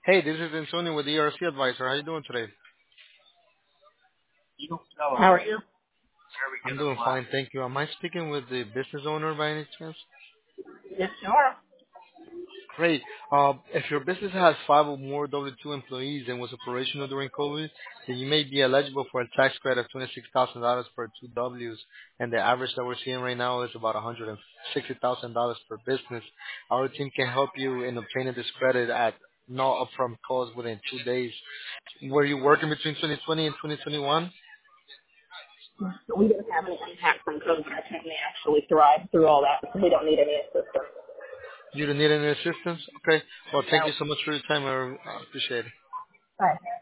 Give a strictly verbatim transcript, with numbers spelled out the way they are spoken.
Hey, this is Antonio with E R C Advisor. How you doing today? How are you? I'm doing fine, thank you. Am I speaking with the business owner by any chance? Yes, you are. Great. Uh, if your business has five or more W two employees and was operational during COVID, then you may be eligible for a tax credit of twenty-six thousand dollars per two Ws, and the average that we're seeing right now is about one hundred sixty thousand dollars per business. Our team can help you in obtaining this credit at no upfront cost within two days. Were you working between twenty twenty and twenty twenty-one? We didn't have any impact from COVID. Our company actually thrived through all that, so we don't need any assistance. You don't need any assistance? Okay. Well, thank No. you so much for your time. I I appreciate it. Bye.